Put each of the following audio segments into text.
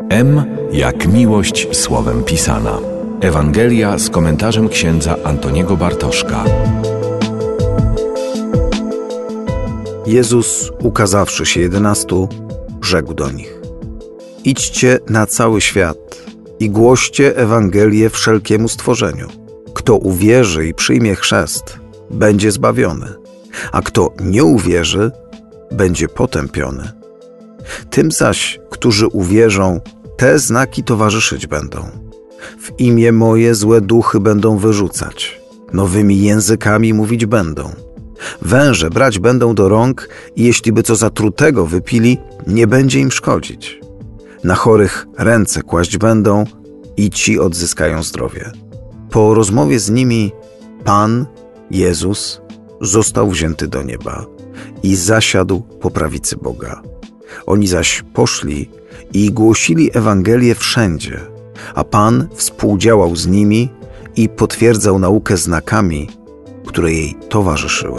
M jak miłość słowem pisana. Ewangelia z komentarzem księdza Antoniego Bartoszka. Jezus, ukazawszy się 11, rzekł do nich: idźcie na cały świat i głoście Ewangelię wszelkiemu stworzeniu. Kto uwierzy i przyjmie chrzest, będzie zbawiony, a kto nie uwierzy, będzie potępiony. Tym zaś, którzy uwierzą, te znaki towarzyszyć będą. W imię moje złe duchy będą wyrzucać, nowymi językami mówić będą. Węże brać będą do rąk i jeśli by co zatrutego wypili, nie będzie im szkodzić. Na chorych ręce kłaść będą i ci odzyskają zdrowie. Po rozmowie z nimi Pan, Jezus, został wzięty do nieba i zasiadł po prawicy Boga. Oni zaś poszli i głosili Ewangelię wszędzie, a Pan współdziałał z nimi i potwierdzał naukę znakami, które jej towarzyszyły.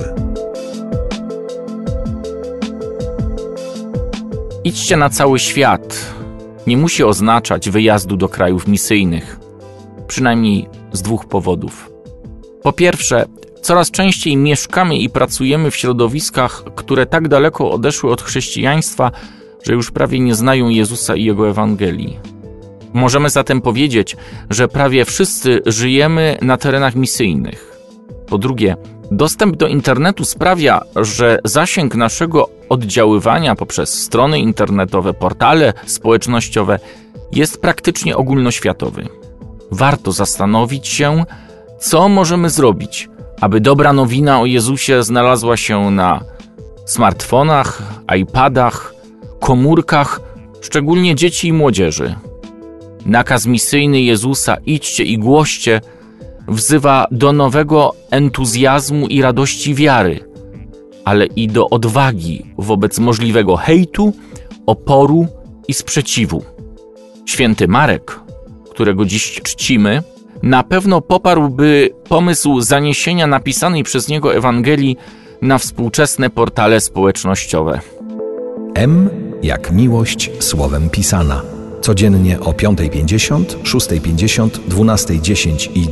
Idźcie na cały świat nie musi oznaczać wyjazdu do krajów misyjnych, przynajmniej z dwóch powodów. Po pierwsze, coraz częściej mieszkamy i pracujemy w środowiskach, które tak daleko odeszły od chrześcijaństwa, że już prawie nie znają Jezusa i Jego Ewangelii. Możemy zatem powiedzieć, że prawie wszyscy żyjemy na terenach misyjnych. Po drugie, dostęp do internetu sprawia, że zasięg naszego oddziaływania poprzez strony internetowe, portale społecznościowe jest praktycznie ogólnoświatowy. Warto zastanowić się, co możemy zrobić, aby dobra nowina o Jezusie znalazła się na smartfonach, iPadach, komórkach, szczególnie dzieci i młodzieży. Nakaz misyjny Jezusa „idźcie i głoście” wzywa do nowego entuzjazmu i radości wiary, ale i do odwagi wobec możliwego hejtu, oporu i sprzeciwu. Święty Marek, którego dziś czcimy, na pewno poparłby pomysł zaniesienia napisanej przez niego Ewangelii na współczesne portale społecznościowe. M jak miłość słowem pisana. Codziennie o 5:50, 6:50, 12:10 i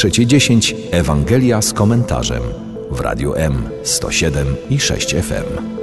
23:10 Ewangelia z komentarzem w Radiu M 107,6 FM.